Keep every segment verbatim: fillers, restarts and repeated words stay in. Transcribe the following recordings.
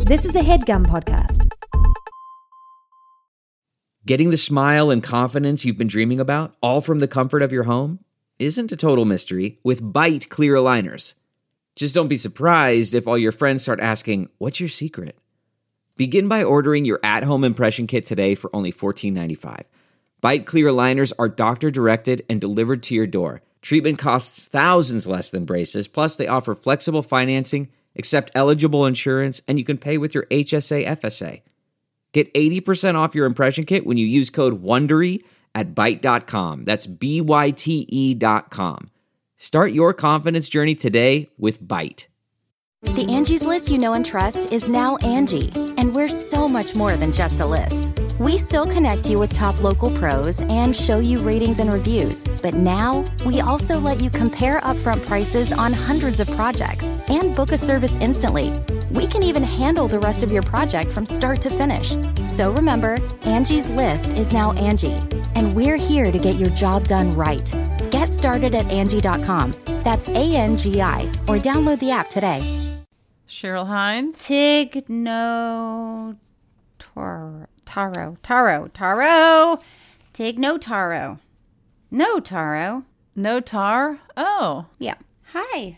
This is a HeadGum podcast. Getting the smile and confidence you've been dreaming about, all from the comfort of your home, isn't a total mystery with Byte clear aligners. Just don't be surprised if all your friends start asking, "What's your secret?" Begin by ordering your at-home impression kit today for only fourteen ninety-five. Byte clear aligners are doctor-directed and delivered to your door. Treatment costs thousands less than braces, plus they offer flexible financing, accept eligible insurance, and you can pay with your H S A F S A. Get eighty percent off your impression kit when you use code WONDERY at byte dot com. That's B Y T E dot com. Start your confidence journey today with Byte. The Angie's List you know and trust is now Angie, and we're so much more than just a list. We still connect you with top local pros and show you ratings and reviews, but now we also let you compare upfront prices on hundreds of projects and book a service instantly. We can even handle the rest of your project from start to finish. So remember, Angie's List is now Angie, and we're here to get your job done right. Get started at Angie dot com. That's A N G I, or download the app today. Cheryl Hines. Tig no taro taro taro taro Tig no taro no taro No tar? Oh. yeah. Hi.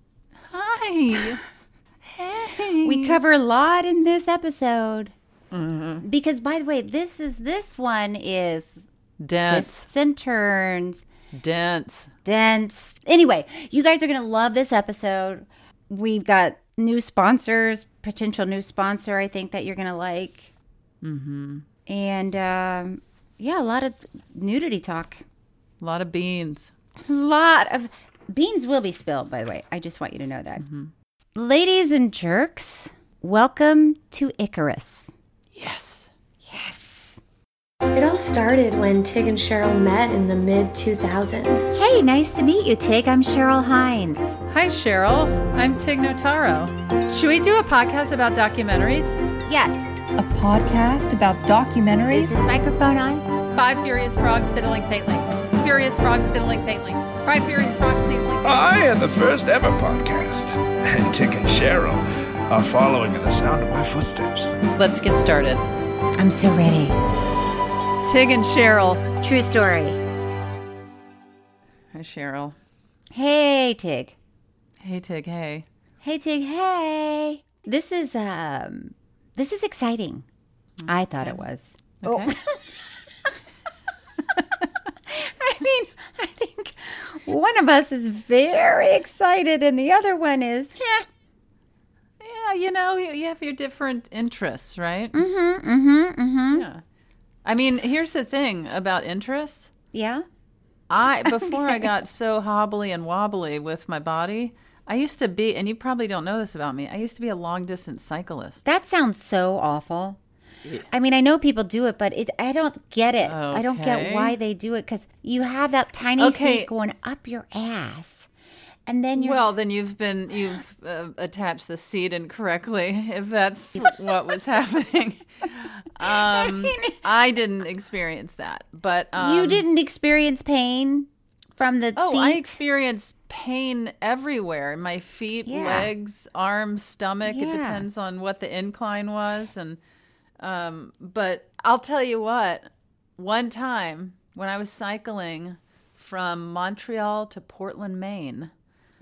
Hi. Hey. We cover a lot in this episode. Mm-hmm. Because, by the way, this is this one is Dense. twists and turns, Dense. dense. Anyway, you guys are gonna love this episode. We've got new sponsors, potential new sponsor. I think that you're gonna like. Mm-hmm. And um, yeah, a lot of nudity talk. A lot of beans. A lot of beans will be spilled, by the way. I just want you to know that. Mm-hmm. Ladies and jerks, welcome to Icarus. Yes. Yes. It all started when Tig and Cheryl met in the mid two thousands. Hey, nice to meet you, Tig. I'm Cheryl Hines. Hi, Cheryl. I'm Tig Notaro. Should we do a podcast about documentaries? Yes. A podcast about documentaries? Is this microphone on? Five furious frogs fiddling faintly. Furious frogs fiddling faintly. Five furious frogs fiddling faintly. I am the first ever podcast, and Tig and Cheryl are following in the sound of my footsteps. Let's get started. I'm so ready. Tig and Cheryl. True story. Hi, Cheryl. Hey, Tig. Hey, Tig. Hey. Hey, Tig. Hey. This is um, this is exciting. I thought it was. Okay. Oh. I mean, I think one of us is very excited, and the other one is, yeah. Yeah, you know, you, you have your different interests, right? Mm-hmm. Mm-hmm. Mm-hmm. Yeah. I mean, here's the thing about interests. Yeah. I before I got so hobbly and wobbly with my body, I used to be, and you probably don't know this about me, I used to be a long distance cyclist. That sounds so awful. Yeah. I mean, I know people do it, but it I don't get it. Okay. I don't get why they do it, because you have that tiny okay. seat going up your ass. And then you're... Well, then you've been, you've uh, attached the seat incorrectly, if that's what was happening. Um, I, mean, I didn't experience that, but... Um, you didn't experience pain from the oh, seat? Oh, I experienced pain everywhere. My feet, yeah. legs, arms, stomach. Yeah. It depends on what the incline was. And um, but I'll tell you what, one time when I was cycling from Montreal to Portland, Maine...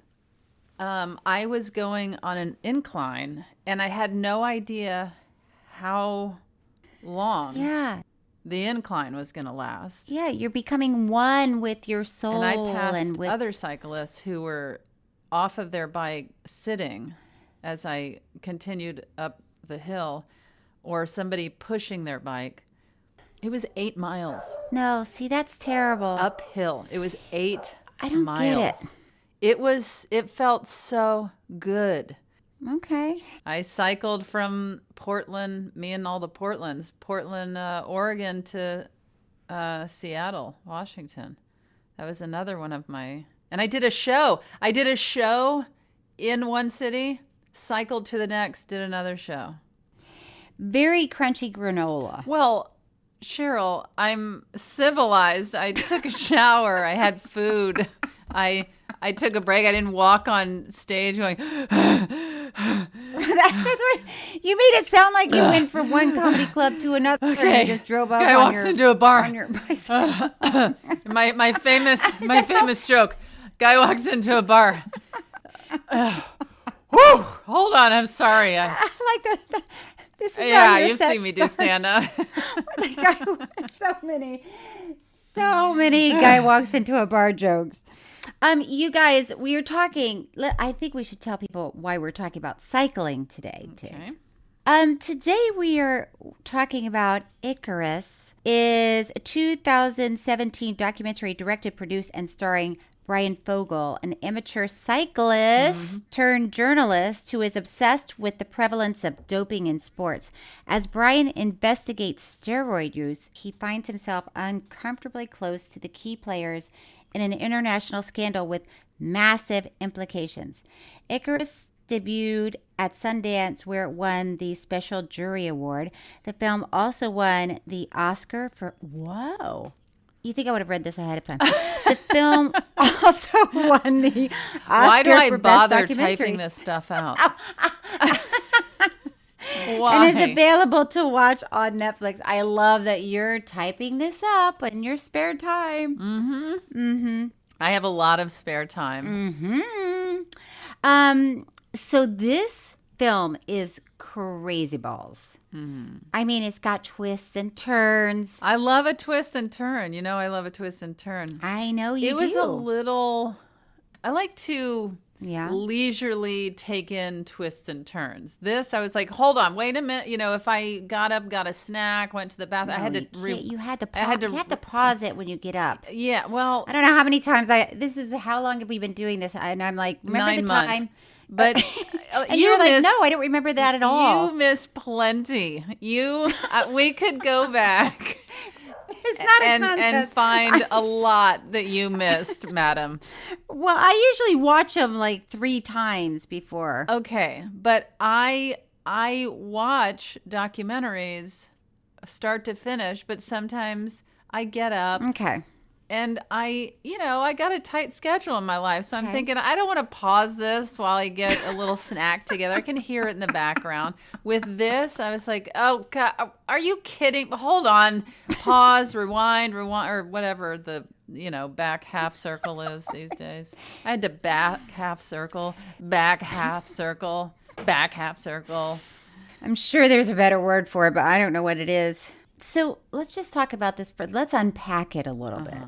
Um, I was going on an incline, and I had no idea how long yeah. the incline was going to last. Yeah, you're becoming one with your soul. And I passed and with... other cyclists who were off of their bike sitting as I continued up the hill, or somebody pushing their bike. It was eight miles. No, see, that's terrible. Uphill. It was eight I don't miles. get it. It was, it felt so good. Okay. I cycled from Portland, me and all the Portlands, Portland, uh, Oregon to uh, Seattle, Washington. That was another one of my, and I did a show. I did a show in one city, cycled to the next, did another show. Very crunchy granola. Well, Cheryl, I'm civilized. I took a shower. I had food. I I took a break. I didn't walk on stage going. That's that, that's what you made it sound like you went from one comedy club to another. Okay. And you just drove up. Guy on walks your, into a bar. on your bicycle. my my famous my famous joke. Guy walks into a bar. Uh, whew, hold on, I'm sorry. I, I like that. that this is yeah, how your you've set seen me do starts. stand up. The guy- so many, so many guy walks into a bar jokes. Um, you guys, we are talking. let- I think we should tell people why we're talking about cycling today. Too. Okay. Um, today we are talking about Icarus. Is a two thousand seventeen documentary directed, produced, and starring Brian Fogel, an amateur cyclist mm-hmm. turned journalist who is obsessed with the prevalence of doping in sports. As Brian investigates steroid use, he finds himself uncomfortably close to the key players in an international scandal with massive implications. Icarus debuted at Sundance, where it won the Special Jury Award. The film also won the Oscar for... Whoa. You think I would have read this ahead of time. The film also won the Oscar Why do I for bother Best Documentary. typing this stuff out? Why? And it's available to watch on Netflix. I love that you're typing this up in your spare time. Mm-hmm. Mm-hmm. I have a lot of spare time. Mm-hmm. Um... So this film is crazy balls. Mm-hmm. I mean, it's got twists and turns. I love a twist and turn. You know, I love a twist and turn. I know you it do. It was a little... I like to yeah. leisurely take in twists and turns. This, I was like, hold on, wait a minute. You know, if I got up, got a snack, went to the bathroom, no, I had to... You, re- you had to pause. I had to, you have to pause it when you get up. Yeah, well... I don't know how many times I... This is... How long have we been doing this? And I'm like, remember nine the months. time... But and you you're like, miss, no, I don't remember that at all. You miss plenty. You, uh, we could go back. It's not and, a contest. and find I, a lot that you missed, madam. Well, I usually watch them like three times before. Okay, but I I watch documentaries start to finish, but sometimes I get up. Okay. And I, you know, I got a tight schedule in my life. So I'm okay. thinking, I don't want to pause this while I get a little snack together. I can hear it in the background. With this, I was like, oh, God, are you kidding? Hold on. Pause, rewind, rewind, or whatever the, you know, back half circle is these days. I had to back half circle, back half circle, back half circle. I'm sure there's a better word for it, but I don't know what it is. So let's just talk about this. For, let's unpack it a little uh-huh. bit.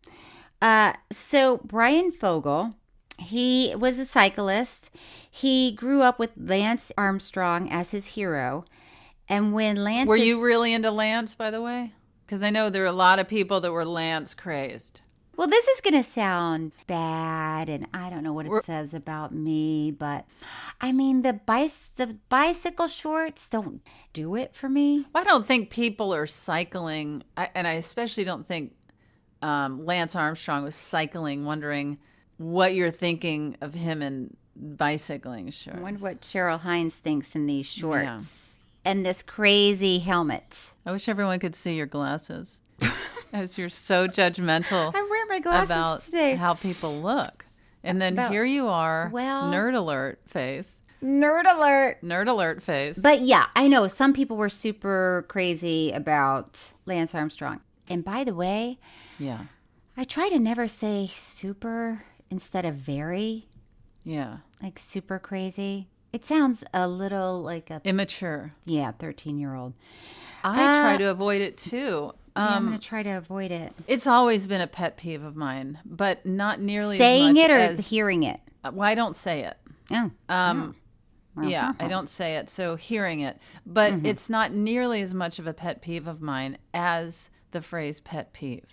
Uh, so Brian Fogel, he was a cyclist. He grew up with Lance Armstrong as his hero. And when Lance... Were you really into Lance, by the way? Because I know there are a lot of people that were Lance crazed. Well, this is going to sound bad, and I don't know what it we're, says about me, but I mean, the, bice, the bicycle shorts don't do it for me. I don't think people are cycling, I, and I especially don't think um, Lance Armstrong was cycling, wondering what you're thinking of him in bicycling shorts. I wonder what Cheryl Hines thinks in these shorts yeah. and this crazy helmet. I wish everyone could see your glasses. As you're so judgmental I wear my glasses about today. How people look. And then about, here you are, well, nerd alert face. Nerd alert. Nerd alert face. But yeah, I know some people were super crazy about Lance Armstrong. And by the way, yeah, I try to never say super instead of very. Yeah. Like super crazy. It sounds a little like a... immature. Yeah, thirteen-year-old. I uh, try to avoid it too. Um, yeah, I'm going um, to try to avoid it. It's always been a pet peeve of mine, but not nearly saying as much it or as, hearing it. Uh, well, I don't say it. Oh. Um, oh. Well, yeah, uh-huh. I don't say it. So hearing it, but mm-hmm. it's not nearly as much of a pet peeve of mine as the phrase pet peeve.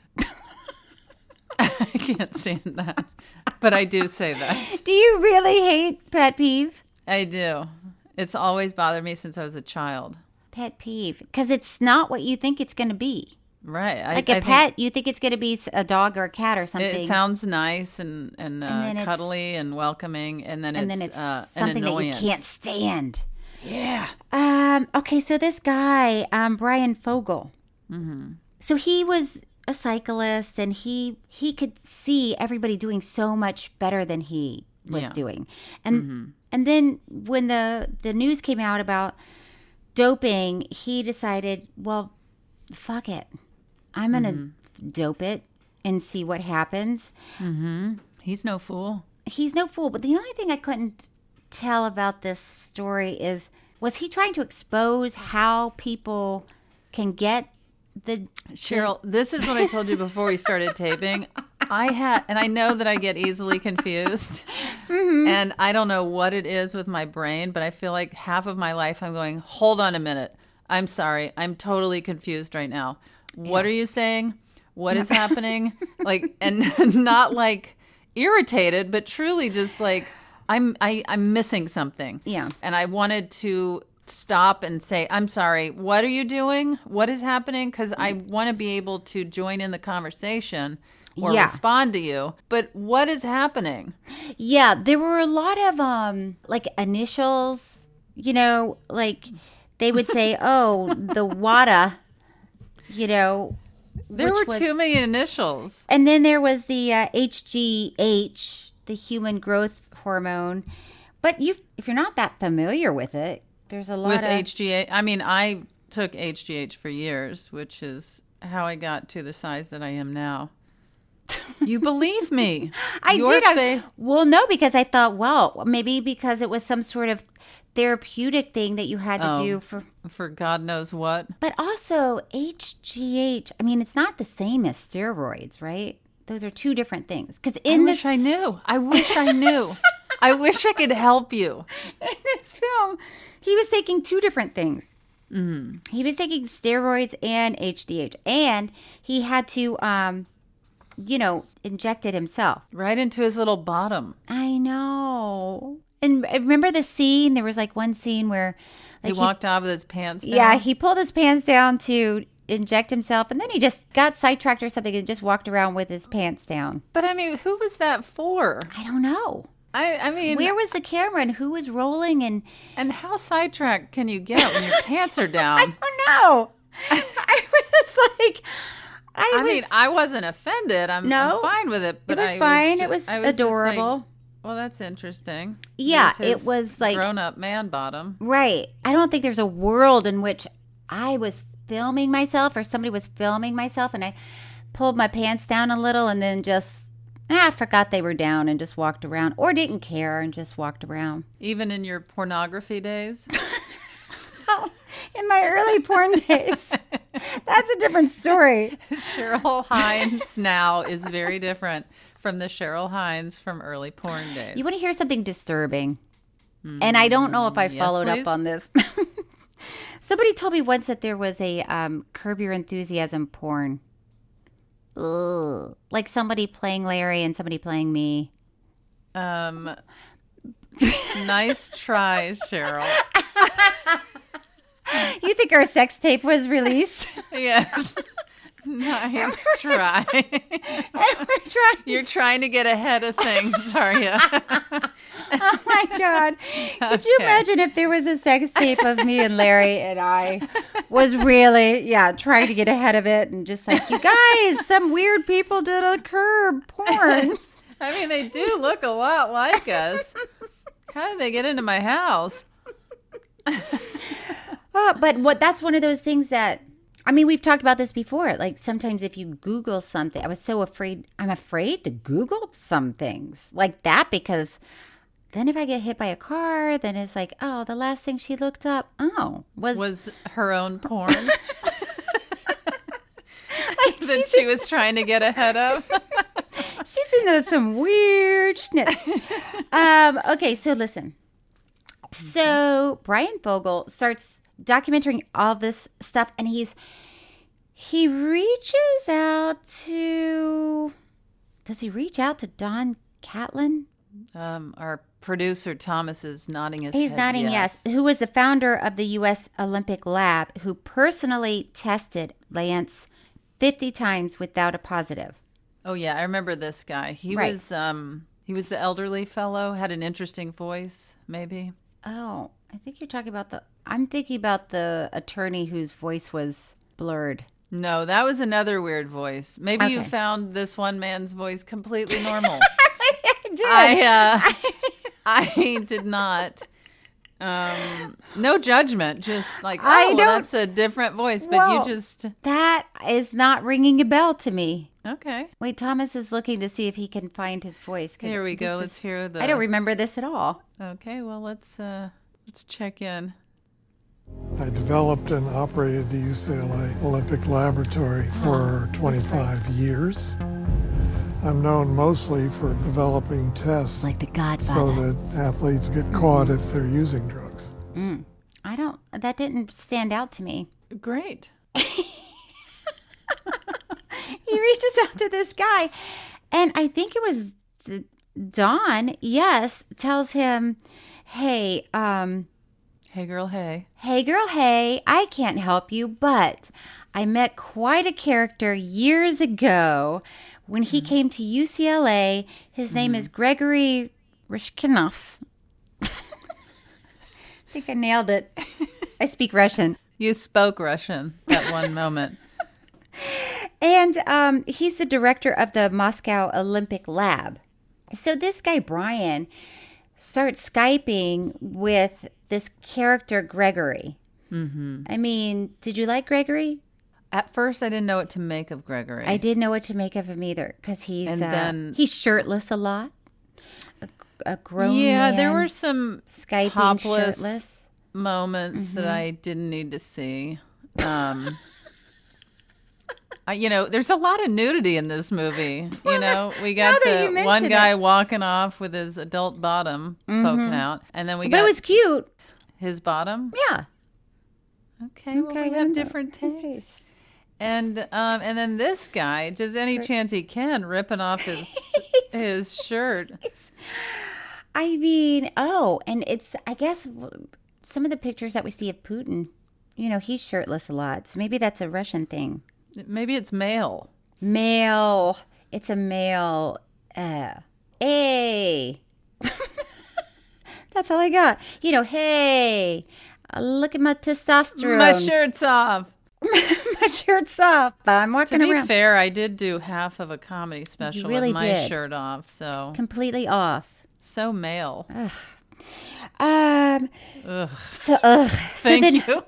I can't stand that, but I do say that. Do you really hate pet peeve? I do. It's always bothered me since I was a child. Pet peeve, because it's not what you think it's going to be. Right. I, like a I pet, think you think it's going to be a dog or a cat or something. It sounds nice and, and, uh, and cuddly and welcoming, and then and it's, then it's uh, something an annoyance. that you can't stand. Yeah. Um. Okay, so this guy, um, Brian Fogel. Mm-hmm. So he was a cyclist, and he he could see everybody doing so much better than he was yeah. doing, and. Mm-hmm. And then when the, the news came out about doping, he decided, well, fuck it. I'm going to mm-hmm. dope it and see what happens. Mm-hmm. He's no fool. He's no fool. But the only thing I couldn't tell about this story is, was he trying to expose how people can get the... Cheryl, the... this is what I told you before we started taping. I had, and I know that I get easily confused, mm-hmm. and I don't know what it is with my brain, but I feel like half of my life I'm going, hold on a minute. I'm sorry. I'm totally confused right now. What yeah. are you saying? What is happening? Like, and not like irritated, but truly just like, I'm, I, I'm missing something. Yeah. And I wanted to stop and say, I'm sorry, what are you doing? What is happening? Because I want to be able to join in the conversation or yeah. respond to you. But what is happening? Yeah, there were a lot of um like initials, you know, like they would say, oh, the WADA, you know. There were was, too many initials. And then there was the uh, H G H, the human growth hormone. But you, if you're not that familiar with it, there's a lot with of... H G H. I mean, I took H G H for years, which is how I got to the size that I am now. You believe me. I Your did. fa- I, well, no, because I thought, well, maybe because it was some sort of therapeutic thing that you had to oh, do for... For God knows what. But also, H G H, I mean, it's not the same as steroids, right? Those are two different things. Because in I this... wish I knew. I wish I knew. I wish I could help you. In this film, he was taking two different things. Mm-hmm. He was taking steroids and H G H. And he had to... um. you know, injected himself. Right into his little bottom. I know. And I remember the scene, there was like one scene where... Like he walked he, off with his pants down? Yeah, he pulled his pants down to inject himself, and then he just got sidetracked or something and just walked around with his pants down. But I mean, who was that for? I don't know. I, I mean... Where was the camera and who was rolling and... And how sidetracked can you get when your pants are down? I don't know. I was like... I, I was, mean, I wasn't offended. I'm, no, I'm fine with it. But it was I fine. Was just, it was, I was adorable. Like, well, that's interesting. Yeah, was it was like grown-up man bottom. Right. I don't think there's a world in which I was filming myself or somebody was filming myself, and I pulled my pants down a little and then just ah forgot they were down and just walked around, or didn't care and just walked around. Even in your pornography days. In my early porn days. That's a different story. Cheryl Hines now is very different from the Cheryl Hines from early porn days. You want to hear something disturbing? Mm, and I don't know if I followed yes, up on this. Somebody told me once that there was a um, Curb Your Enthusiasm porn. Ugh. Like somebody playing Larry and somebody playing me. Um, nice try, Cheryl. You think our sex tape was released? Yes. Nice try. We're trying You're to... trying to get ahead of things, are you? Oh, my God. Could okay. you imagine if there was a sex tape of me and Larry and I was really, yeah, trying to get ahead of it and just like, you guys, some weird people did a Curb porn. I mean, they do look a lot like us. How did they get into my house? Oh, but what that's one of those things that, I mean, we've talked about this before. Like sometimes if you Google something, I was so afraid, I'm afraid to Google some things like that because then if I get hit by a car, then it's like, oh, the last thing she looked up, oh, was... Was her own porn? Like that she was trying to get ahead of? She's into some weird shit. Um, okay, so listen. So Bryan Fogel starts documenting all this stuff, and he's he reaches out to does he reach out to Don Catlin? Um, our producer Thomas is nodding his He's head. nodding yes. yes. Who was the founder of the U S Olympic Lab, who personally tested Lance fifty times without a positive. Oh yeah, I remember this guy. He right. was um he was the elderly fellow, had an interesting voice, maybe. Oh, I think you're talking about the... I'm thinking about the attorney whose voice was blurred. No, that was another weird voice. Maybe okay. you found this one man's voice completely normal. I did. I, uh, I did not. Um, no judgment, just like, oh, I well, don't- that's a different voice, but Well, you just, That is not ringing a bell to me. okay. Wait, Thomas is looking to see if he can find his voice. 'cause Here we this go. is- Let's hear the. I don't remember this at all. Okay, well, let's uh, let's check in. I developed and operated the U C L A Olympic Laboratory for twenty-five years. I'm known mostly for developing tests Like the so Godfather. that athletes get caught if they're using drugs. Mm. I don't, that didn't stand out to me. Great. He reaches out to this guy, and I think it was the, Dawn, yes, tells him, hey, um, Hey, girl, hey. hey, girl, hey, I can't help you, but I met quite a character years ago when he Mm-hmm. came to U C L A. His mm-hmm. name is Gregory Rishkinov. I think I nailed it. I speak Russian. You spoke Russian at one moment. And um, he's the director of the Moscow Olympic Lab. So this guy, Brian, starts Skyping with this character, Gregory. Mm-hmm. I mean, did you like Gregory? At first, I didn't know what to make of Gregory. I didn't know what to make of him either because he's And uh, then- he's shirtless a lot. A, a grown Yeah, man there were some Skyping topless shirtless. moments that I didn't need to see. Um, I, you know, there's a lot of nudity in this movie. You know, we got now that you the mention one guy it. walking off with his adult bottom poking out, and then we But got it was cute. his bottom. Yeah. Okay, well, Okay, we well, have no, different tastes. tastes. And um, and then this guy, just any chance he can, ripping off his his shirt. I mean, oh, and it's, I guess, some of the pictures that we see of Putin, you know, he's shirtless a lot. So maybe that's a Russian thing. Maybe it's male. Male. It's a male. Uh, hey. That's all I got. You know, hey, uh, look at my testosterone. My shirt's off. My shirt's off. I'm To walking be around fair, I did do half of a comedy special really with my did. shirt off, so completely off. so male. Um. Ugh. So, ugh. So Thank then, you.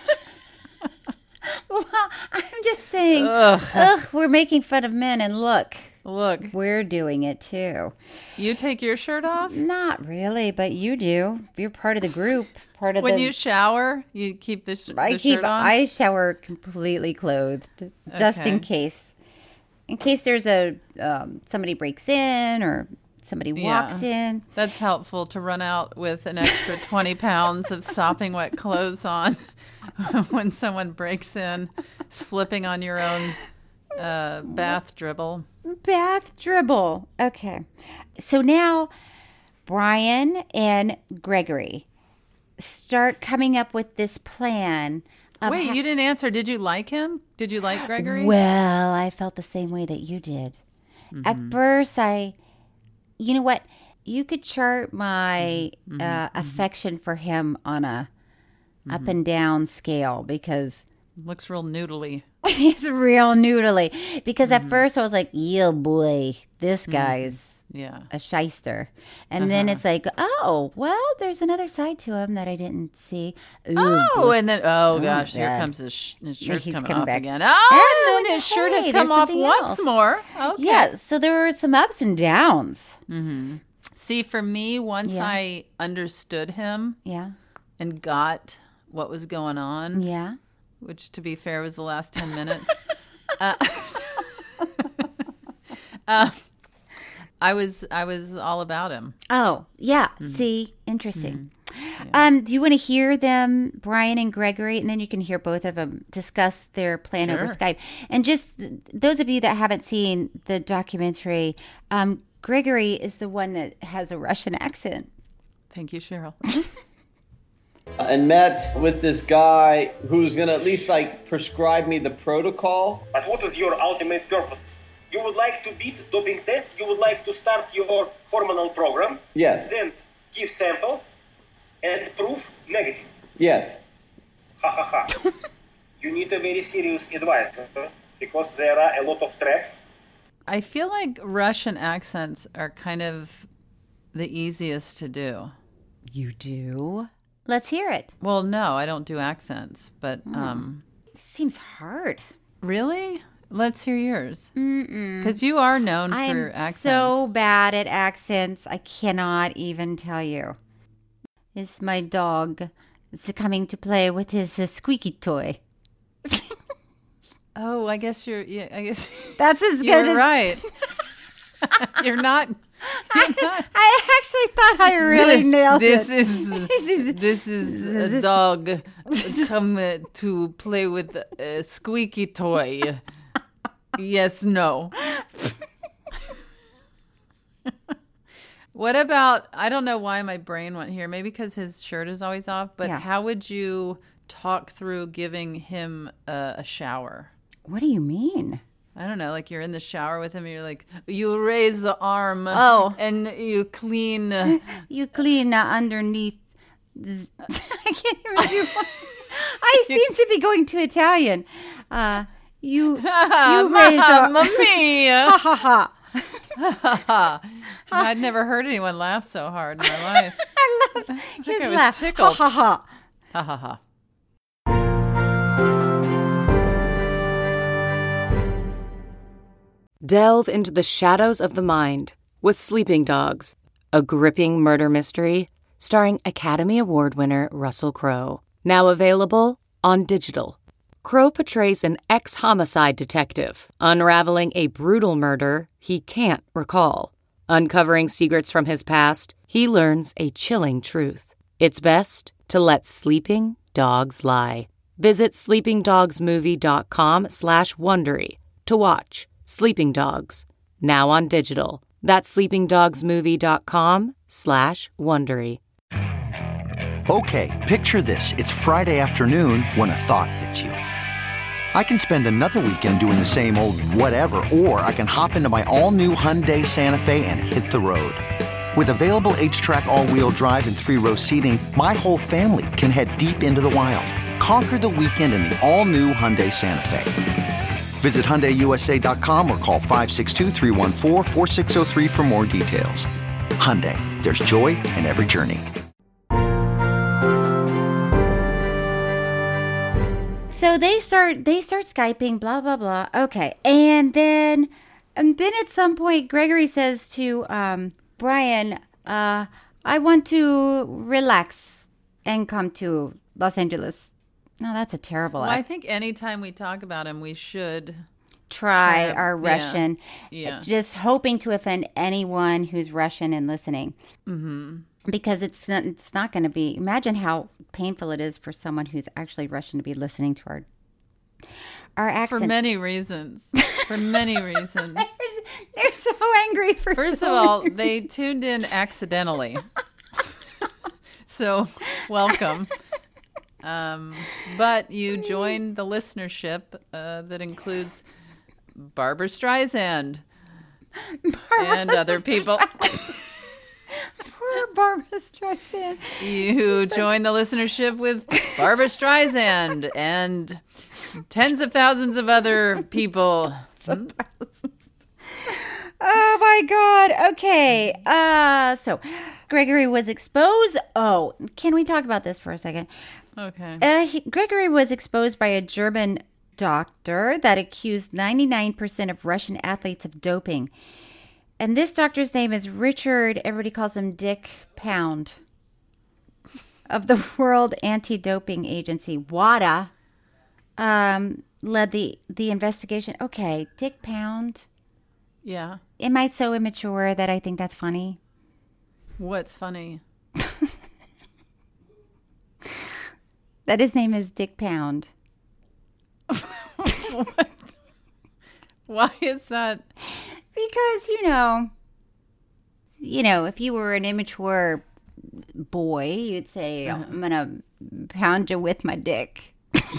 Well, I'm just saying, Ugh. ugh, we're making fun of men, and look, Look, we're doing it too. you take your shirt off Not really, but you do. You're part of the group. Part of when the. you shower. You keep the, sh- I the keep. shirt on. I shower completely clothed, just in Okay. case. In case there's a um, somebody breaks in or somebody walks Yeah. in. That's helpful to run out with an extra twenty pounds of sopping wet clothes on when someone breaks in, slipping on your own uh, bath dribble. Bath dribble. Okay. So now Brian and Gregory start coming up with this plan. Of Wait, ho- you didn't answer. Did you like him? Did you like Gregory? Well, I felt the same way that you did. At first, I, you know what? You could chart my uh, affection for him on a up and down scale because Looks real noodly. he's real noodly. Because at first I was like, yeah, boy, this guy's Yeah. a shyster. And then it's like, oh, well, there's another side to him that I didn't see. Ooh, Oh, and then oh gosh, here God. comes his, sh- his shirt's He's coming, coming off back. again. Oh, Oh, and then his shirt hey, has come there's off something once else. more. Okay. Yeah, so there were some ups and downs. See, for me, once Yeah. I understood him Yeah, and got what was going on, yeah. which to be fair was the last ten minutes. uh, uh, I was I was all about him. Oh, yeah. See, interesting. Um, do you want to hear them, Brian and Gregory, and then you can hear both of them discuss their plan over Sure. Skype. And just th- those of you that haven't seen the documentary, um, Gregory is the one that has a Russian accent. Thank you, Cheryl. And met with this guy who's gonna at least like prescribe me the protocol. But what is your ultimate purpose? You would like to beat doping test, you would like to start your hormonal program, Yes. then give sample and prove negative. Yes. Ha ha ha. You need a very serious advice huh? because there are a lot of traps. I feel like Russian accents are kind of the easiest to do. You do? Let's hear it. Well, no, I don't do accents, but Mm. um, it seems hard. Really? Let's hear yours. Because you are known I'm for accents. so bad at accents. I cannot even tell you. It's my dog. It's coming to play with his uh, squeaky toy. Oh, I guess you're. Yeah, I guess that's as you're good as right. You're not. You're not. I actually thought I really nailed this it. Is, this is a dog come uh, to play with a squeaky toy. Yes, no. What about, I don't know why my brain went here. Maybe because his shirt is always off. But Yeah. how would you talk through giving him a, a shower? What do you mean? I don't know, like you're in the shower with him and you're like, you raise the arm Oh. and you clean. Uh, You clean uh, underneath. the- I can't even do one. I seem to be going to Italian. Uh, you, you raise a... Mamma mia. Ha ha ha. I'd never heard anyone laugh so hard in my life. I love I his think I was laugh. Ha tickled. ha ha. Ha ha ha. Delve into the shadows of the mind with Sleeping Dogs, a gripping murder mystery starring Academy Award winner Russell Crowe. Now available on digital. Crowe portrays an ex-homicide detective unraveling a brutal murder he can't recall. Uncovering secrets from his past, he learns a chilling truth. It's best to let sleeping dogs lie. Visit sleepingdogsmovie.com slash Wondery to watch Sleeping Dogs, now on digital. That's sleepingdogsmovie.com slash Wondery. Okay, picture this. It's Friday afternoon when a thought hits you. I can spend another weekend doing the same old whatever, or I can hop into my all-new Hyundai Santa Fe and hit the road. With available H-Track all-wheel drive and three-row seating, my whole family can head deep into the wild. Conquer the weekend in the all-new Hyundai Santa Fe. Visit Hyundai U S A dot com or call five six two, three one four, four six zero three for more details. Hyundai, there's joy in every journey. So they start they start Skyping, blah blah blah. Okay. And then and then at some point Gregory says to um, Brian, uh, I want to relax and come to Los Angeles. No, that's a terrible Well, I act. think anytime we talk about him, we should Try try- our yeah, Russian. yeah. Just hoping to offend anyone who's Russian and listening. Mm-hmm. Because it's not, it's not going to be. Imagine how painful it is for someone who's actually Russian to be listening to our our accent. For many reasons. For many reasons. They're so angry for. First so of all, many they reasons. tuned in accidentally. So, welcome. Um, but you joined the listenership uh, that includes Barbara Streisand Barbara and other people. Poor Barbara Streisand. You joined the listenership with Barbara Streisand and tens of thousands of other people. Hmm? Oh my God. Okay. Uh, so Gregory was exposed. Oh, can we talk about this for a second? Okay. Uh, he, Gregory was exposed by a German doctor that accused ninety-nine percent of Russian athletes of doping. And this doctor's name is Richard, everybody calls him Dick Pound, of the World Anti-Doping Agency, WADA, um, led the, the investigation. Okay, Dick Pound. Yeah. Am I so immature that I think that's funny? What's funny? That his name is Dick Pound. What? Why is that? Because, you know, you know, if you were an immature boy, you'd say, Uh-huh. I'm going to pound you with my dick.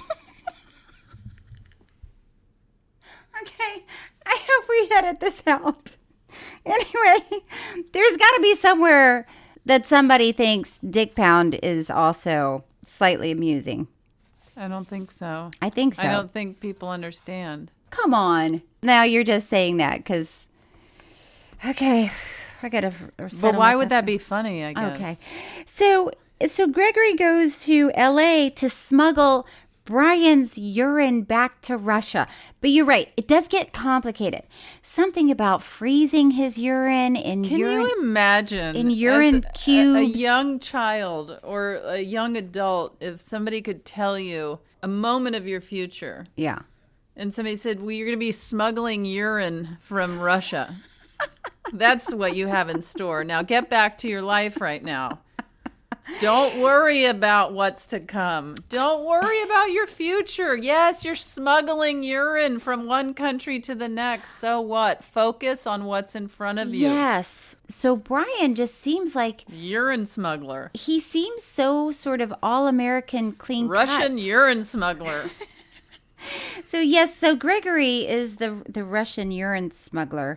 Okay, I hope we edit this out. Anyway, there's got to be somewhere that somebody thinks Dick Pound is also slightly amusing. I don't think so. I think so. I don't think people understand. Come on. Now you're just saying that because, okay, I got to. But why would that be funny? I guess. Okay, so so Gregory goes to L A to smuggle Brian's urine back to Russia. But you're right, it does get complicated. Something about freezing his urine in Can urine. you imagine in urine as cubes? A, a young child or a young adult, if somebody could tell you a moment of your future. Yeah. And somebody said, well, you're going to be smuggling urine from Russia. That's what you have in store. Now get back to your life right now. Don't worry about what's to come. Don't worry about your future. Yes, you're smuggling urine from one country to the next. So what? Focus on what's in front of you. Yes. So Brian just seems like urine smuggler. He seems so sort of all-American clean Russian cut. urine smuggler. So yes, so Gregory is the the Russian urine smuggler.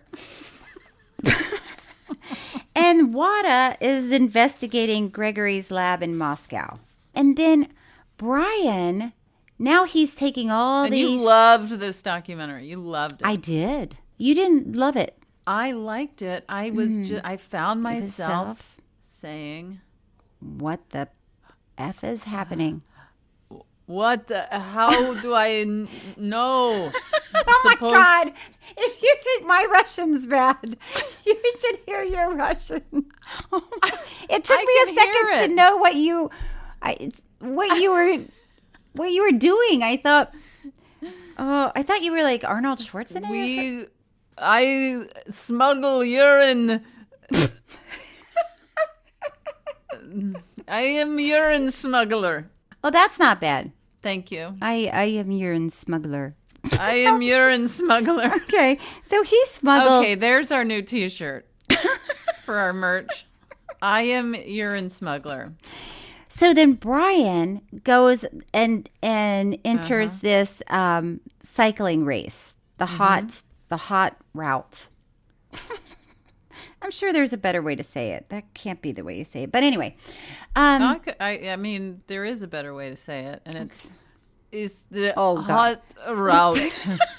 And Wada is investigating Gregory's lab in Moscow. And then Brian, now he's taking all and these... And you loved this documentary. You loved it. I did. You didn't love it. I liked it. I was mm. just, I found myself Yourself? saying... What the F is happening? What? The, how do I n- know? Oh Suppose- my God! If you think my Russian's bad, you should hear your Russian. Oh my. It took I me a second to know what you, I, what you were, what you were doing. I thought, oh, I thought you were like Arnold Schwarzenegger. We, I smuggle urine. I am urine smuggler. Oh, that's not bad. Thank you. I, I am urine smuggler. I am urine smuggler. Okay, so he smuggled. Okay, there's our new T-shirt for our merch. I am urine smuggler. So then Brian goes and and enters uh-huh. this um, cycling race, the mm-hmm. hot the hot route. I'm sure there's a better way to say it. That can't be the way you say it. But anyway. Um, I, could, I, I mean, there is a better way to say it. And it's, it's the oh, hot route.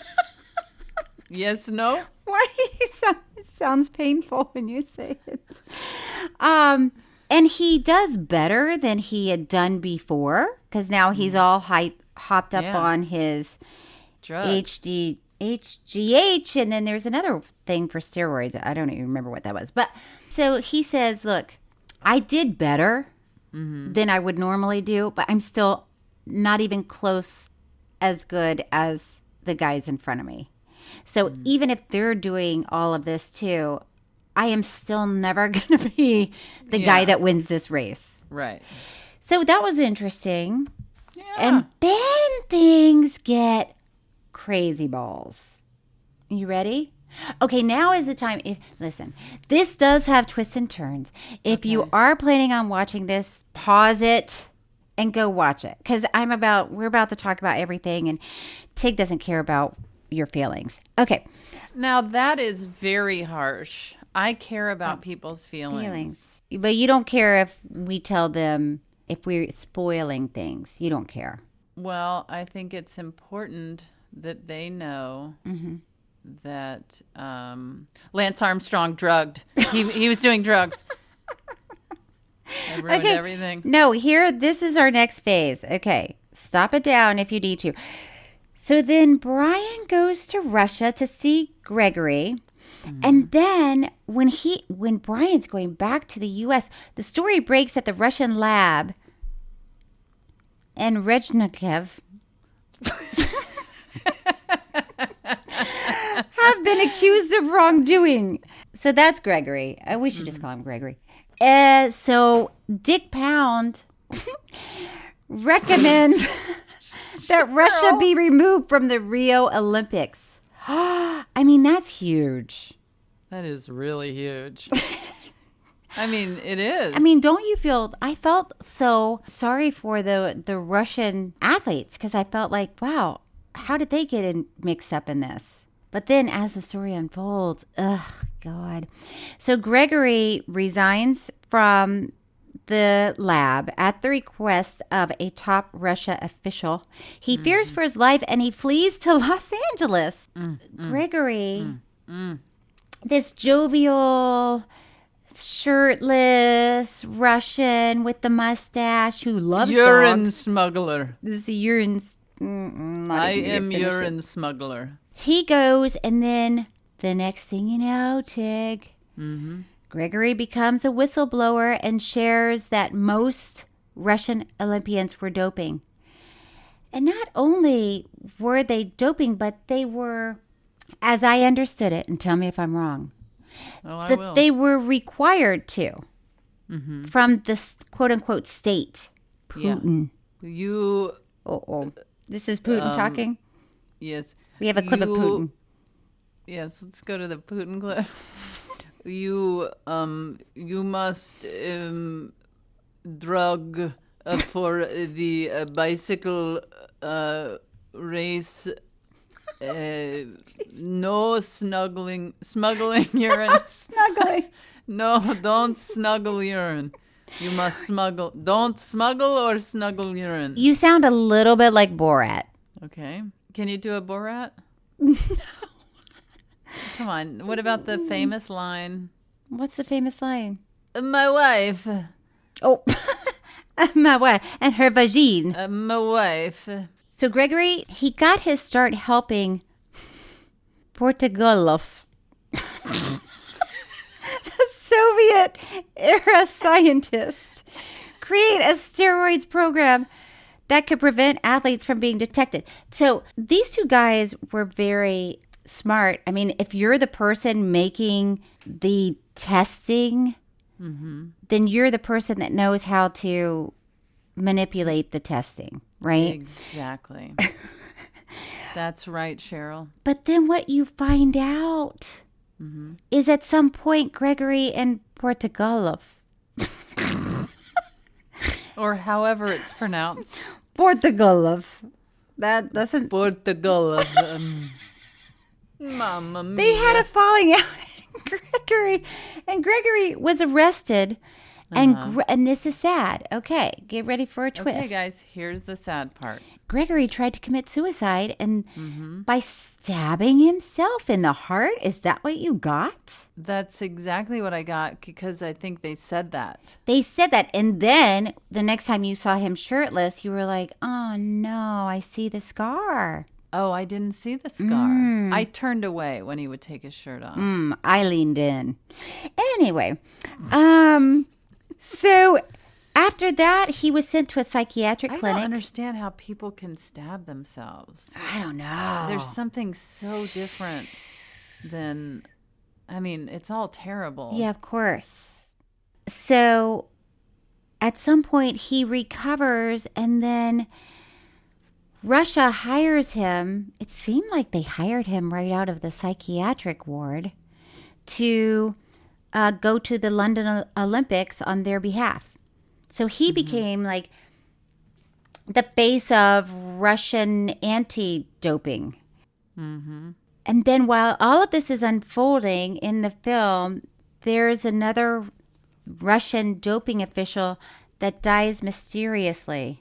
Yes, no? Why? It sounds painful when you say it. Um, and he does better than he had done before. Because now he's all hype, hopped up yeah. on his Drugs. H D H G H, and then there's another thing for steroids. I don't even remember what that was. But so he says, look, I did better mm-hmm. than I would normally do, but I'm still not even close as good as the guys in front of me. So mm-hmm. even if they're doing all of this too, I am still never going to be the yeah. guy that wins this race. Right. So that was interesting. Yeah. And then things get crazy balls. You ready? Okay, now is the time. If listen, this does have twists and turns. If okay. you are planning on watching this, pause it and go watch it. Because I'm about, we're about to talk about everything, and Tig doesn't care about your feelings. Okay. Now that is very harsh. I care about oh, people's feelings. feelings. But you don't care if we tell them, if we're spoiling things. You don't care. Well, I think it's important that they know mm-hmm. that um, Lance Armstrong drugged. He he was doing drugs. I ruined okay. everything. No, here, this is our next phase. Okay, stop it down if you need to. So then Brian goes to Russia to see Gregory. Mm. And then when he when Brian's going back to the U S, the story breaks at the Russian lab. And Rezhnikev have been accused of wrongdoing. So that's Gregory. Uh, we should mm-hmm. just call him Gregory. Uh, so Dick Pound recommends that Russia be removed from the Rio Olympics. I mean, that's huge. That is really huge. I mean, it is. I mean, don't you feel, I felt so sorry for the, the Russian athletes, because I felt like, wow, how did they get in, mixed up in this? But then as the story unfolds, ugh, God. So Gregory resigns from the lab at the request of a top Russia official. He mm. fears for his life and he flees to Los Angeles. Mm, mm, Gregory, mm, mm. this jovial, shirtless Russian with the mustache who loves urine dogs. smuggler. This is a urine. Mm, I am urine smuggler. He goes, and then the next thing you know, Tig, mm-hmm. Gregory becomes a whistleblower and shares that most Russian Olympians were doping. And not only were they doping, but they were, as I understood it, and tell me if I'm wrong, oh, I that will. they were required to mm-hmm. from the quote-unquote state. Putin. Yeah. You... Oh-oh. This is Putin um, talking? Yes. We have a clip you, of Putin. Yes, let's go to the Putin clip. you, um, you must um, drug uh, for the uh, bicycle uh, race. Uh, no snuggling, smuggling urine. Snuggling. No, don't snuggle urine. You must smuggle. Don't smuggle or snuggle urine. You sound a little bit like Borat. Okay. Can you do a Borat? No. Come on. What about the famous line? What's the famous line? My wife. Oh, my wife and her vagine. Uh, my wife. So Gregory, he got his start helping Portugalov, the Soviet era scientist, create a steroids program that could prevent athletes from being detected. So these two guys were very smart. I mean, if you're the person making the testing, mm-hmm. then you're the person that knows how to manipulate the testing, right? Exactly. That's right, Cheryl. But then what you find out mm-hmm. is at some point Gregory and Portugalov, or however it's pronounced, Portugalov. That doesn't Portugalov. Um, Mamma mia. They had a falling out. Gregory and Gregory was arrested, and Uh-huh. Gre- and this is sad. Okay, get ready for a twist. Okay, guys, here's the sad part. Gregory tried to commit suicide, and mm-hmm. by stabbing himself in the heart. Is that what you got? That's exactly what I got, because I think they said that. They said that, and then the next time you saw him shirtless, you were like, "Oh no, I see the scar." Oh, I didn't see the scar. Mm. I turned away when he would take his shirt off. Mm, I leaned in. Anyway, um, so after that, he was sent to a psychiatric I clinic. don't understand how people can stab themselves. I don't know. There's something so different than, I mean, it's all terrible. Yeah, of course. So at some point, he recovers, and then Russia hires him. It seemed like they hired him right out of the psychiatric ward to uh, go to the London Olympics on their behalf. So he mm-hmm. became like the face of Russian anti-doping. Mm-hmm. And then while all of this is unfolding in the film, there's another Russian doping official that dies mysteriously.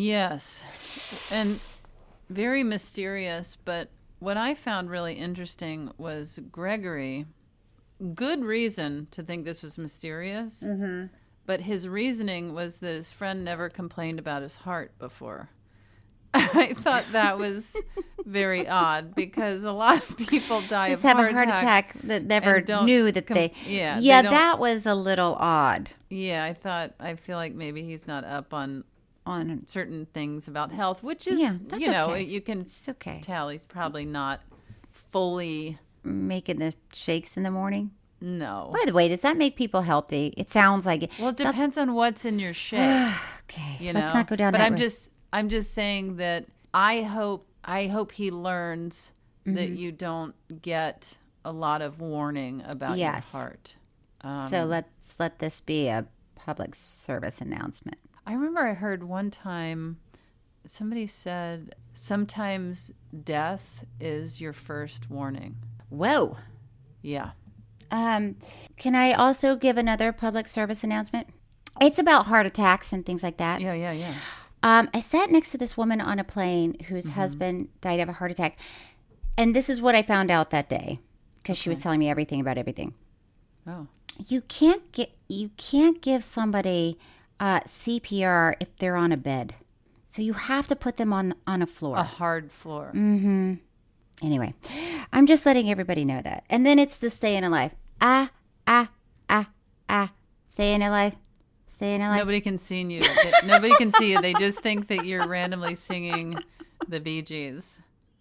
Yes, and very mysterious, but what I found really interesting was Gregory, good reason to think this was mysterious, mm-hmm. but his reasoning was that his friend never complained about his heart before. I thought that was very odd, because a lot of people die Just of have heart a heart attack, attack that never and don't knew that com- they... Yeah, yeah they that was a little odd. Yeah, I thought, I feel like maybe he's not up on... on certain things about health, which is, yeah, that's you know, okay. you can it's okay. tell he's probably not fully making the shakes in the morning. No. By the way, does that make people healthy? It sounds like it. Well, it depends that's... on what's in your shake. Okay, you let's know? not go down but that I'm road. just, I'm just saying that I hope, I hope he learns mm-hmm. that you don't get a lot of warning about yes. your heart. Um, so let's let this be a public service announcement. I remember I heard one time somebody said sometimes death is your first warning. Whoa. Yeah. Um, can I also give another public service announcement? It's about heart attacks and things like that. Yeah, yeah, yeah. Um, I sat next to this woman on a plane whose mm-hmm. husband died of a heart attack. And this is what I found out that day, because okay. she was telling me everything about everything. Oh. you can't get you can't give somebody uh, C P R if they're on a bed. So you have to put them on on a floor. A hard floor. Mm-hmm. Anyway, I'm just letting everybody know that. And then it's the staying alive. Ah, ah, ah, ah. Staying alive. Staying alive. Nobody can see you. Nobody can see you. They just think that you're randomly singing the Bee Gees.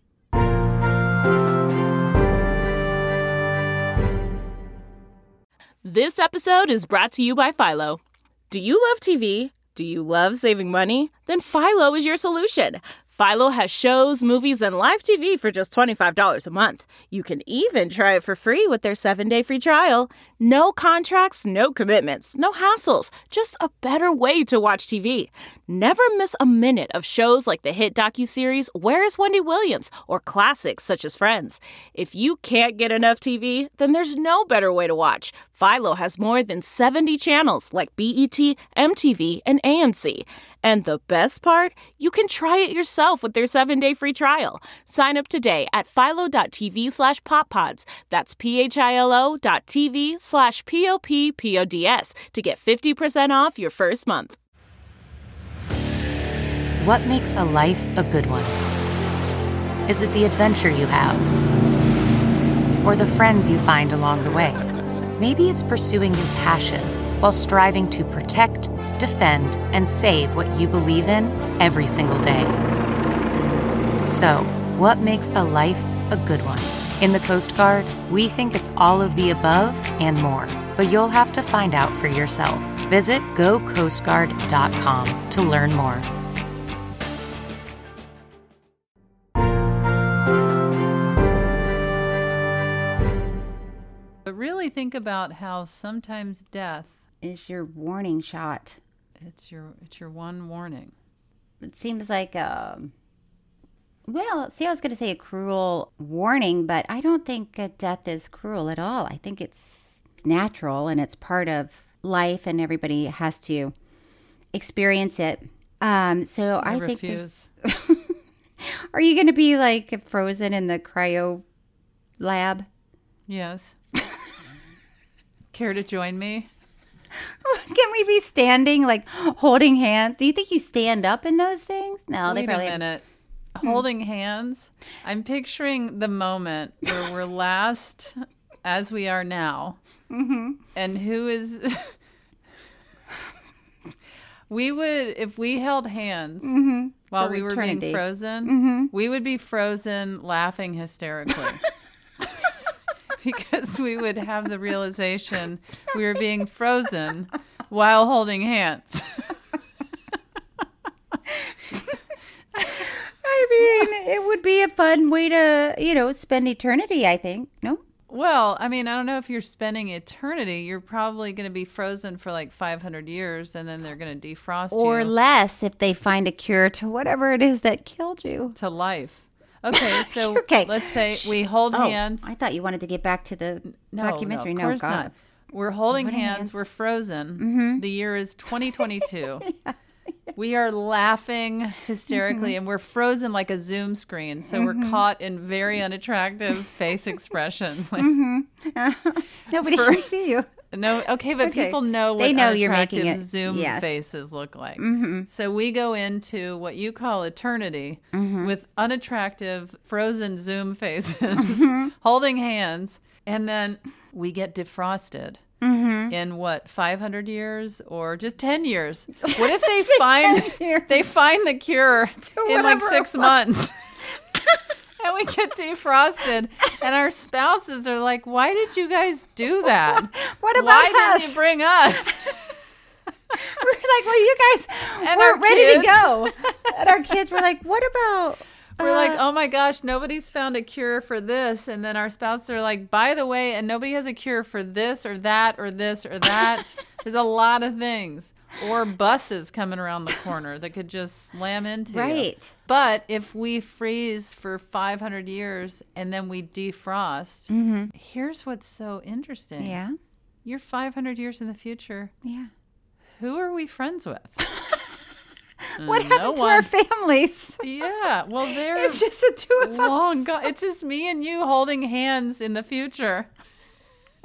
This episode is brought to you by Philo. Do you love T V? Do you love saving money? Then Philo is your solution. Philo has shows, movies, and live T V for just twenty-five dollars a month. You can even try it for free with their seven-day free trial. No contracts, no commitments, no hassles. Just a better way to watch T V. Never miss a minute of shows like the hit docuseries Where is Wendy Williams? Or classics such as Friends. If you can't get enough T V, then there's no better way to watch. Philo has more than seventy channels like B E T, M T V, and A M C. And the best part? You can try it yourself with their seven-day free trial. Sign up today at philo.tv slash poppods. That's P-H-I-L-O dot TV slash P-O-P-P-O-D-S to get fifty percent off your first month. What makes a life a good one? Is it the adventure you have? Or the friends you find along the way? Maybe it's pursuing your passion while striving to protect, defend, and save what you believe in every single day. So, what makes a life a good one? In the Coast Guard, we think it's all of the above and more, but you'll have to find out for yourself. Visit go coast guard dot com to learn more. But really think about how sometimes death is your warning shot. It's your it's your one warning. It seems like um well, see, I was going to say a cruel warning, but I don't think uh, death is cruel at all. I think it's natural and it's part of life, and everybody has to experience it. Um, so I, I think there's... Are you going to be like frozen in the cryo lab? Yes. Care to join me? Can we be standing, like holding hands? Do you think you stand up in those things? No, Wait they probably. a minute. Holding hands. I'm picturing the moment where we're last as we are now, mm-hmm. and who is. We would, if we held hands mm-hmm. while For we were eternity. being frozen, mm-hmm. we would be frozen, laughing hysterically. Because we would have the realization we were being frozen while holding hands. I mean, it would be a fun way to, you know, spend eternity, I think. No? Well, I mean, I don't know if you're spending eternity. You're probably going to be frozen for like five hundred years, and then they're going to defrost you. Or less if they find a cure to whatever it is that killed you. To life. Okay, so okay. Let's say we hold oh, hands. I thought you wanted to get back to the no, documentary. No, no, of course God. not. We're holding, holding hands. hands. We're frozen. Mm-hmm. The year is twenty twenty-two. yeah. We are laughing hysterically, mm-hmm. and we're frozen like a Zoom screen. So mm-hmm. we're caught in very unattractive face expressions. Like, mm-hmm. uh, nobody for, can see you. No, okay, but okay. people know what they know unattractive you're making it, Zoom yes. faces look like. Mm-hmm. So we go into what you call eternity mm-hmm. with unattractive frozen Zoom faces, mm-hmm. holding hands, and then we get defrosted. Mm-hmm. In what, five hundred years or just ten years? What if they find they find the cure in like six months? And we get defrosted, and our spouses are like, "Why did you guys do that? What about Why us? didn't you bring us?" We're like, "Well, you guys and we're ready kids, to go." And our kids were like, "What about?" We're uh, like, "Oh my gosh, nobody's found a cure for this." And then our spouses are like, "By the way, and nobody has a cure for this or that or this or that." There's a lot of things. Or buses coming around the corner that could just slam into you. Right. But if we freeze for five hundred years and then we defrost, mm-hmm. here's what's so interesting. Yeah. You're five hundred years in the future. Yeah. Who are we friends with? What no happened to one. our families? Yeah. Well, they're it's just the two of long us. gone. It's just me and you holding hands in the future.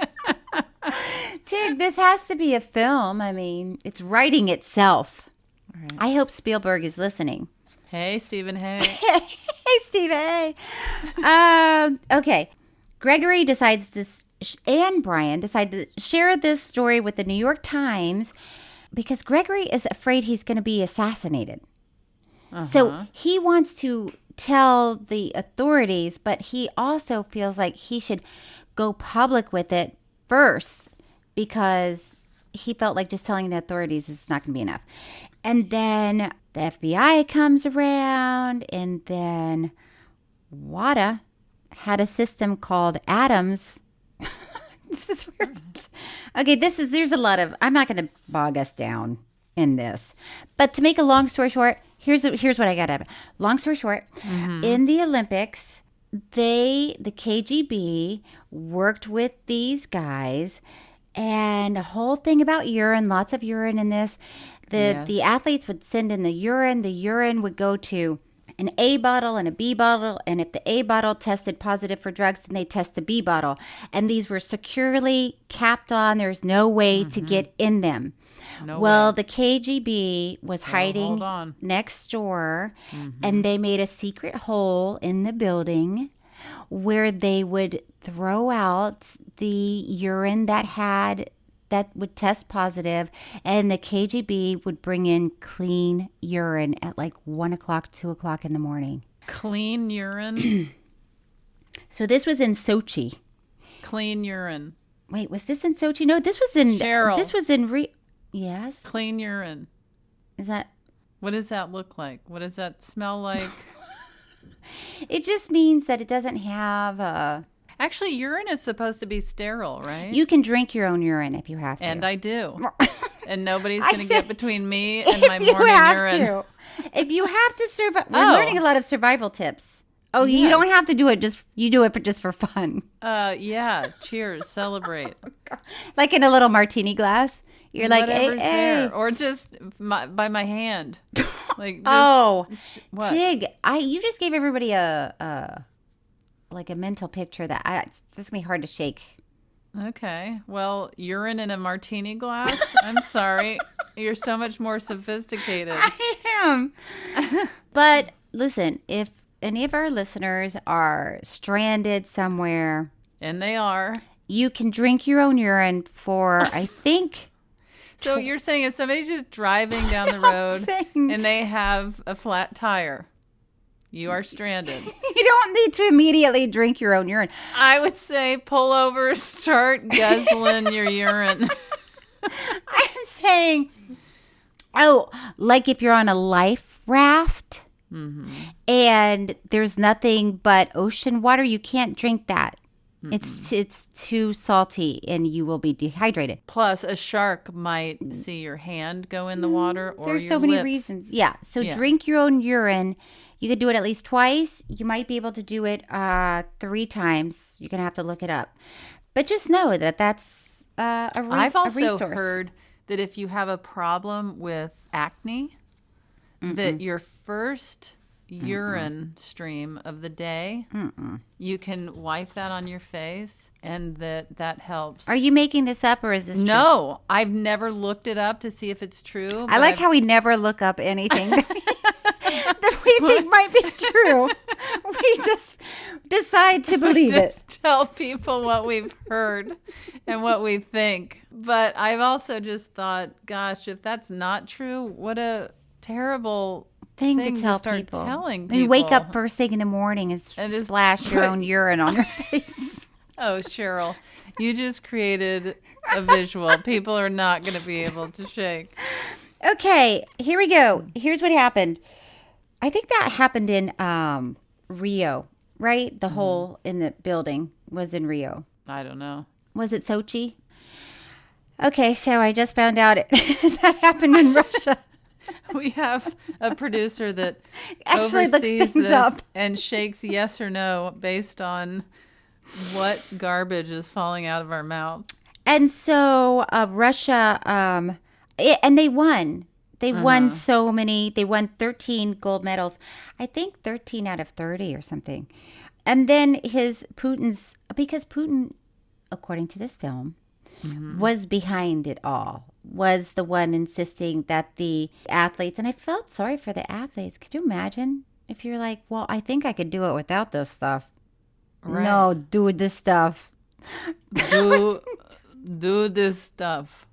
Tig, this has to be a film. I mean, it's writing itself. Right. I hope Spielberg is listening. Hey, Stephen. Hey. Hey, Stephen. Hey. um, okay. Gregory decides to, and Brian decide to share this story with the New York Times because Gregory is afraid he's going to be assassinated. Uh-huh. So he wants to tell the authorities, but he also feels like he should go public with it first because he felt like just telling the authorities is not going to be enough. And then the F B I comes around, and then WADA had a system called Adams. This is weird. Okay, this is, there's a lot of, I'm not going to bog us down in this. But to make a long story short, here's here's what I got out of it. Long story short, mm-hmm. in the Olympics, they, the K G B, worked with these guys, and a whole thing about urine, lots of urine in this. The yes. the athletes would send in the urine. The urine would go to an A bottle and a B bottle. And if the A bottle tested positive for drugs, then they test the B bottle. And these were securely capped on. There's no way mm-hmm. to get in them. No well, way. The K G B was well, hiding next door, mm-hmm. and they made a secret hole in the building where they would throw out the urine that had that would test positive, and the K G B would bring in clean urine at like one o'clock, two o'clock in the morning. Clean urine? So this was in Sochi. Clean urine. Wait, was this in Sochi? No, this was in... Cheryl. This was in... Re- yes? Clean urine. Is that... What does that look like? What does that smell like? It just means that it doesn't have a... Actually, urine is supposed to be sterile, right? You can drink your own urine if you have to. And I do. And nobody's going to get between me and my morning urine. To. If you have to survive, we're oh. learning a lot of survival tips. Oh, yes. You don't have to do it. Just you do it, but just for fun. Uh, yeah. Cheers. Celebrate. Like in a little martini glass. You're like, whatever's hey, there, hey. Or just my, by my hand. Like, just, oh, what? Tig, I you just gave everybody a. a like a mental picture that I, this is going to be hard to shake. Okay. Well, urine in a martini glass? I'm sorry. You're so much more sophisticated. I am. But listen, if any of our listeners are stranded somewhere. And they are. You can drink your own urine for, I think. So you're saying if somebody's just driving down the road and they have a flat tire. You are stranded. You don't need to immediately drink your own urine. I would say pull over, start guzzling your urine. I'm saying, oh, like if you're on a life raft mm-hmm. and there's nothing but ocean water, you can't drink that. Mm-mm. It's it's too salty and you will be dehydrated. Plus, a shark might see your hand go in the water or There's your so many lips. reasons. Yeah. So yeah. drink your own urine. You could do it at least twice. You might be able to do it uh, three times. You're going to have to look it up. But just know that that's uh, a, re- I've also a resource. heard that if you have a problem with acne, Mm-mm. that your first urine Mm-mm. stream of the day, Mm-mm. you can wipe that on your face and that that helps. Are you making this up or is this true? No, I've never looked it up to see if it's true. I like I've... how we never look up anything that we think might be true. We just decide to believe we just it. Tell people what we've heard and what we think. But I've also just thought, gosh, if that's not true, what a terrible thing, thing to tell to start people. Telling people. You wake up first thing in the morning and, and just splash your own urine on your face. Oh, Cheryl, you just created a visual. People are not going to be able to shake. Okay, here we go. Here's what happened. I think that happened in um, Rio, right? The mm. hole in the building was in Rio. I don't know. Was it Sochi? Okay, so I just found out it, that happened in Russia. We have a producer that Actually oversees this up. and shakes yes or no based on what garbage is falling out of our mouth. And so uh, Russia, um, it, and they won. They uh-huh. won so many. They won thirteen gold medals. I think thirteen out of thirty or something. And then his Putin's, because Putin according to this film, Mm-hmm. was behind it all, was the one insisting that the athletes, and I felt sorry for the athletes. Could you imagine if you're like, well, I think I could do it without this stuff. Right. No, do this stuff. Do, do this stuff.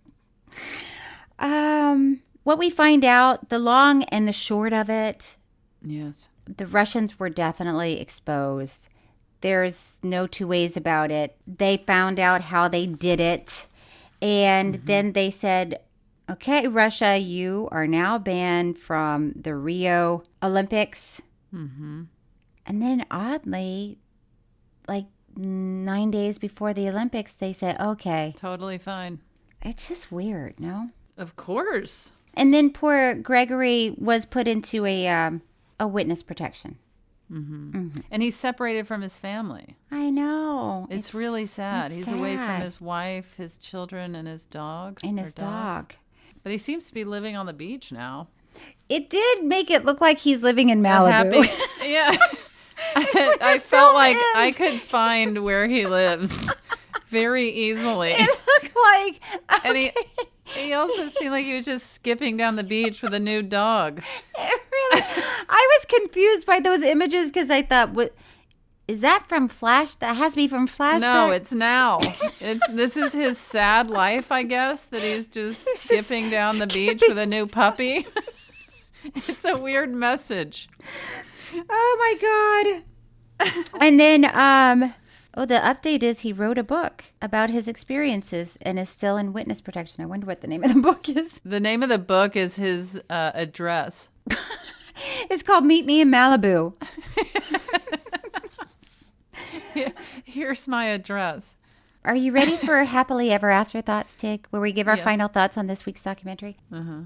Um, what we find out, the long and the short of it, Yes. the Russians were definitely exposed. There's no two ways about it. They found out how they did it. And mm-hmm. then they said, okay, Russia, you are now banned from the Rio Olympics. Mm-hmm. And then oddly, like nine days before the Olympics, they said, okay. Totally fine. It's just weird, no? Of course. And then poor Gregory was put into a, um, a witness protection. Mm-hmm. Mm-hmm. And he's separated from his family. I know. It's, it's really sad. it's He's sad. away from his wife, his children, and his dog. And his dogs. dog. But he seems to be living on the beach now. It did make it look like he's living in Malibu. Happy, yeah. I, I felt like is. I could find where he lives very easily. It looked like... Okay. And he, he also seemed like he was just skipping down the beach with a new dog. It really, I was confused by those images because I thought, what is that from Flash? That has to be from Flashback. No, it's now. It's this is his sad life, I guess, that he's just he's skipping just down the skipping. beach with a new puppy. It's a weird message. Oh my God. And then, um, oh, the update is he wrote a book about his experiences and is still in witness protection. I wonder what the name of the book is. The name of the book is his uh, address. It's called Meet Me in Malibu. Here's my address. Are you ready for Happily Ever After Thoughts, Tig, where we give our yes. final thoughts on this week's documentary? Uh-huh.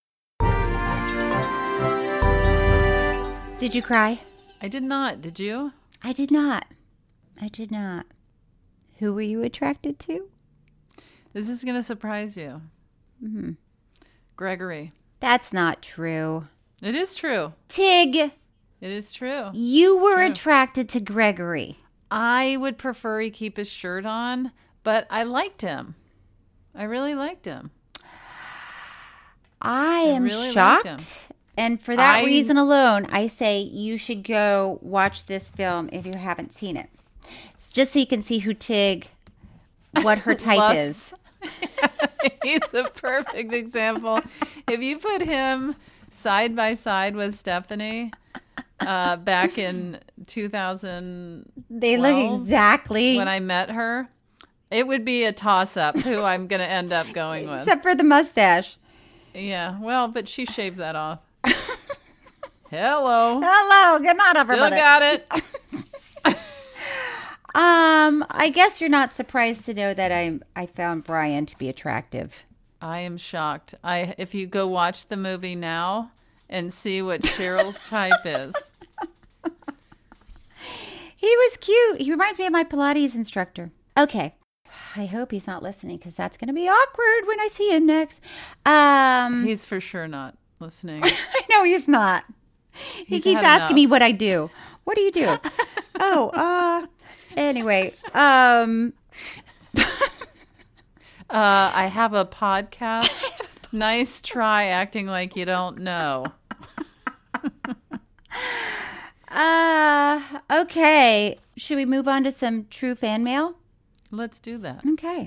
Did you cry? I did not. Did you? I did not. I did not. Who were you attracted to? This is going to surprise you. Mm-hmm. Gregory. That's not true. It is true. Tig. It is true. You it's were true. attracted to Gregory. I would prefer he keep his shirt on, but I liked him. I really liked him. I, I am really shocked. And for that I, reason alone, I say you should go watch this film if you haven't seen it. It's just so you can see who Tig, what her type is. He's a perfect example. If you put him side by side with Stephanie uh, back in two thousand twelve, they look exactly when I met her, it would be a toss-up who I'm going to end up going with. Except for the mustache. Yeah, well, but she shaved that off. Hello. Hello. Good night, everybody. Still got it. um, I guess you're not surprised to know that I I found Brian to be attractive. I am shocked. I if you go watch the movie now and see what Cheryl's type is. He was cute. He reminds me of my Pilates instructor. Okay. I hope he's not listening because that's going to be awkward when I see him next. Um, he's for sure not listening. I know he's not. He He's keeps had asking enough. me what I do. What do you do? oh, uh, anyway. Um, uh, I have a podcast. Nice try acting like you don't know. uh, okay. Should we move on to some true fan mail? Let's do that. Okay.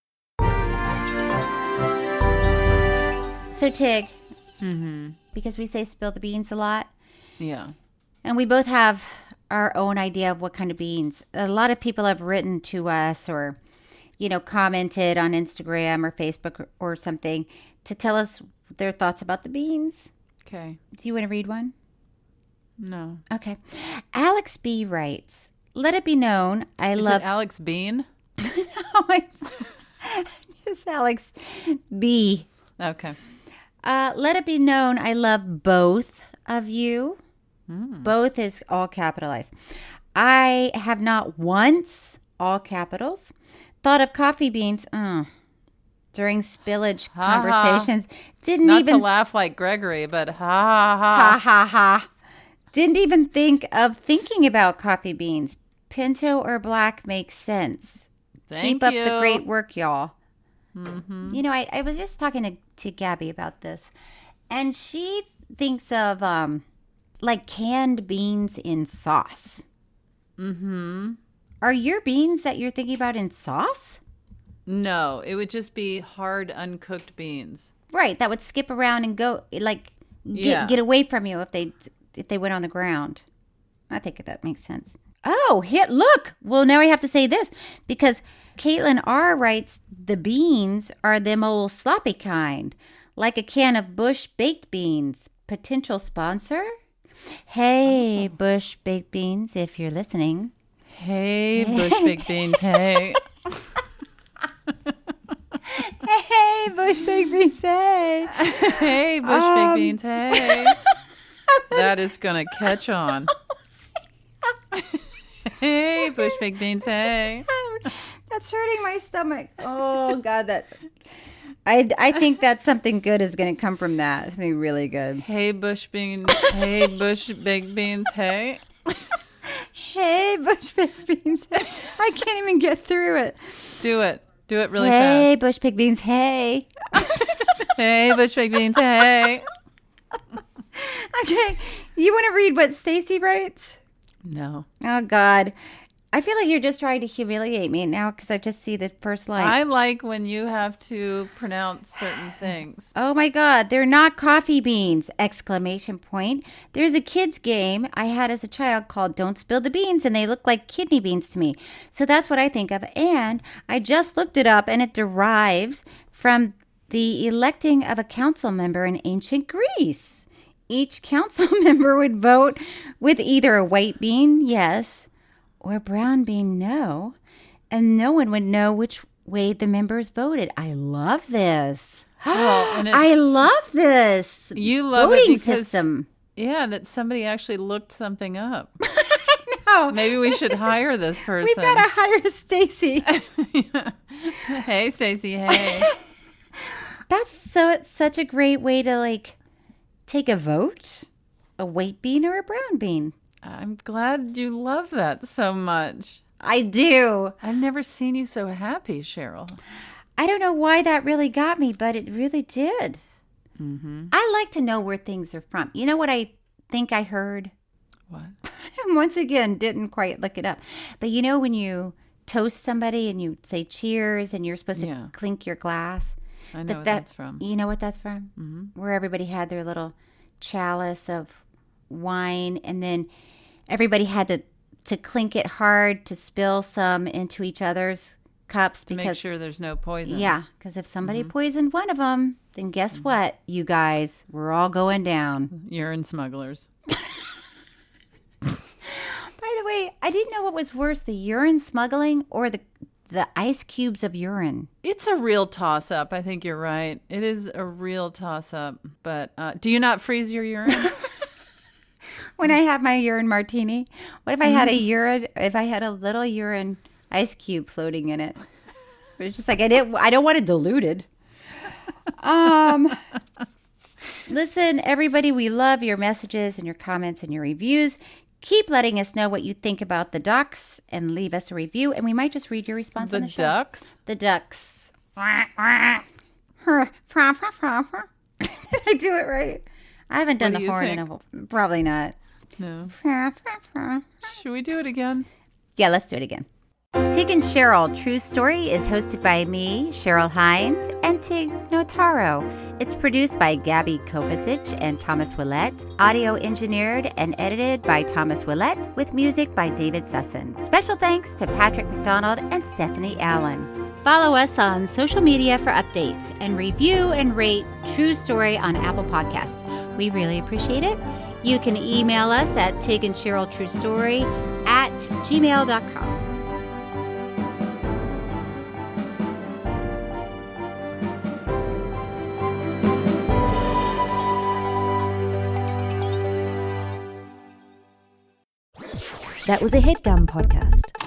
So, Tig, mm-hmm. because we say spill the beans a lot. Yeah. And we both have our own idea of what kind of beans. A lot of people have written to us or, you know, commented on Instagram or Facebook or, or something to tell us their thoughts about the beans. Okay. Do you want to read one? No. Okay. Alex B. writes, let it be known I Is love... it Alex Bean? No, I... just Alex B. Okay. Uh, let it be known I love both of you. Mm. Both is all capitalized. I have not once, all capitals, thought of coffee beans uh, during spillage ha, conversations. Ha. Didn't Not even to laugh like Gregory, but ha ha ha. Ha ha ha. Didn't even think of thinking about coffee beans. Pinto or black makes sense. Thank Keep up you. the great work, y'all. Mm-hmm. You know, I, I was just talking to, to Gabby about this, and she thinks of um, like canned beans in sauce. Mm-hmm. Are your beans that you're thinking about in sauce? No, it would just be hard, uncooked beans. Right, that would skip around and go like get Yeah. get away from you if they if they went on the ground. I think that makes sense. Oh, hit look. Well, now I have to say this because Caitlin R writes the beans are them old sloppy kind, like a can of Bush baked beans. Potential sponsor? Hey, Bush baked beans, if you're listening. Hey, Bush baked beans. Hey. Hey, Bush baked beans. Hey. Hey, Bush Um, baked beans. Hey. That is gonna catch on. Hey, Bush baked beans. Hey. That's hurting my stomach. Oh God, that I I think that something good is going to come from that. It's going to be really good. Hey, Bush beans. Hey, Bush baked beans. Hey. Hey, Bush baked beans. I can't even get through it. Do it. Do it really hey, fast. Bush baked beans. Hey. Hey, Bush baked beans. Hey. Okay, you want to read what Stacy writes? No. Oh God, I feel like you're just trying to humiliate me now because I just see the first line. I like when you have to pronounce certain things. Oh my God, they're not coffee beans! Exclamation point. There's a kids game I had as a child called Don't Spill the Beans, and they look like kidney beans to me. So that's what I think of. And I just looked it up, and it derives from the electing of a council member in ancient Greece. Each council member would vote with either a white bean, yes, or a brown bean, no. And no one would know which way the members voted. I love this. Well, and I it's- love this. You love voting it because, system. Yeah, that somebody actually looked something up. No. Maybe we should hire this person. We've got to hire Stacy. Hey, Stacy. Hey. That's so it's such a great way to like take a vote, a white bean or a brown bean. I'm glad you love that so much. I do. I've never seen you so happy, Cheryl. I don't know why that really got me, but it really did. Mm-hmm. I like to know where things are from. You know what I think I heard? What? Once again, didn't quite look it up. But you know when you toast somebody and you say cheers and you're supposed to Yeah. clink your glass? I know But what that- that's from. You know what that's from? Mm-hmm. Where everybody had their little chalice of wine, and then everybody had to, to clink it hard to spill some into each other's cups. To because make sure there's no poison. Yeah, because if somebody Mhm. poisoned one of them, then guess Mm-hmm. what, you guys? We're all going down. Urine smugglers. By the way, I didn't know what was worse, the urine smuggling or the the ice cubes of urine. It's a real toss-up. I think you're right. It is a real toss-up. But uh, do you not freeze your urine? When I have my urine martini, what if I had a Mm-hmm. urine, if I had a little urine ice cube floating in it? It's just like, I didn't, I don't want it diluted. Um, listen, everybody, we love your messages and your comments and your reviews. Keep letting us know what you think about the ducks and leave us a review, and we might just read your response The on the show. ducks? The ducks. Did I do it right? I haven't done What the do you horn in a think? probably not. No. Should we do it again? Yeah, let's do it again. Tig and Cheryl, True Story is hosted by me, Cheryl Hines, and Tig Notaro. It's produced by Gabby Kovacic and Thomas Willett, audio engineered and edited by Thomas Willett, with music by David Sussin. Special thanks to Patrick McDonald and Stephanie Allen. Follow us on social media for updates and review and rate True Story on Apple Podcasts. We really appreciate it. You can email us at Tig and Cheryl True Story at gmail dot com. That was a HeadGum podcast.